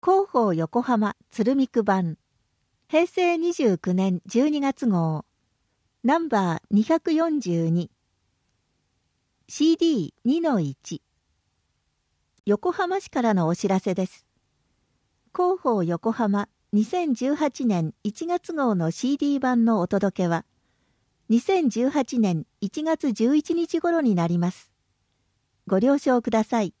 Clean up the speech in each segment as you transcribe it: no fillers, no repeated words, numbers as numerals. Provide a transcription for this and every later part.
広報横浜鶴見区版平成29年12月号ナンバー242 CD2-1 横浜市からのお知らせです。広報横浜2018年1月号の CD 版のお届けは2018年1月11日頃になります。ご了承ください。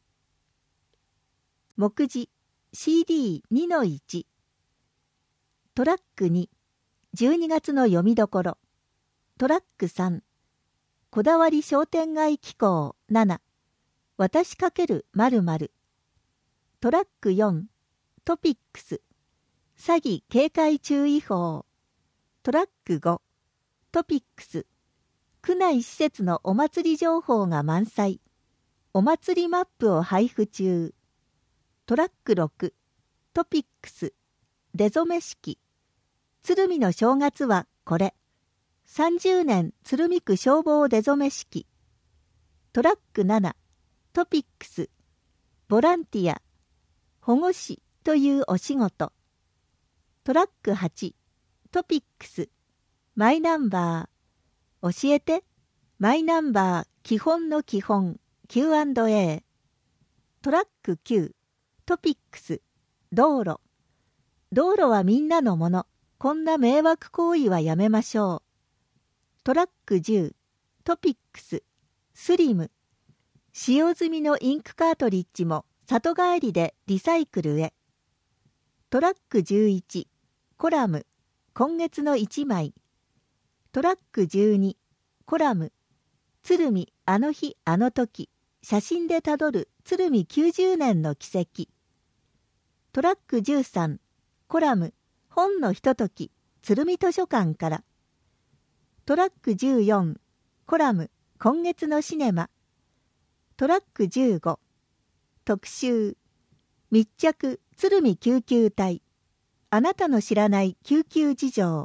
目次 CD2-1 トラック2 12月の読みどころトラック3こだわり商店街機構7私×〇〇トラック4トピックス詐欺警戒注意報トラック5トピックス区内施設のお祭り情報が満載お祭りマップを配布中トラック6トピックス出初め式鶴見の正月はこれ30年鶴見区消防出初め式トラック7トピックスボランティア保護士というお仕事トラック8トピックスマイナンバー教えてマイナンバー基本の基本 Q&A トラック9トピックス道路はみんなのものこんな迷惑行為はやめましょうトラック10トピックススリム使用済みのインクカートリッジも里帰りでリサイクルへトラック11コラム今月の1枚トラック12コラム鶴見あの日あの時写真でたどる鶴見90年の奇跡トラック13コラム本のひととき鶴見図書館からトラック14コラム今月のシネマトラック15特集密着鶴見救急隊あなたの知らない救急事情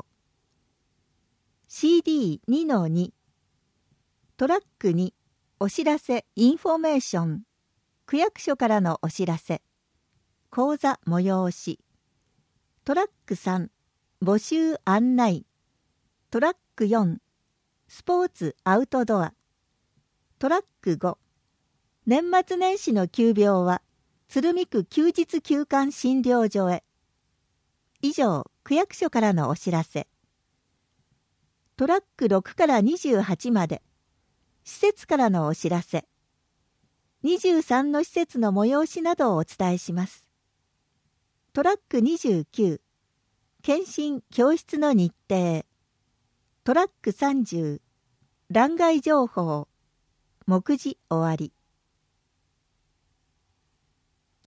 CD2-2 トラック2お知らせインフォメーション区役所からのお知らせ講座催しトラック3募集案内トラック4スポーツアウトドアトラック5年末年始の急病は鶴見区休日休館診療所へ以上区役所からのお知らせトラック6から28まで施設からのお知らせ23の施設の催しなどをお伝えしますトラック29検診教室の日程トラック30欄外情報目次終わり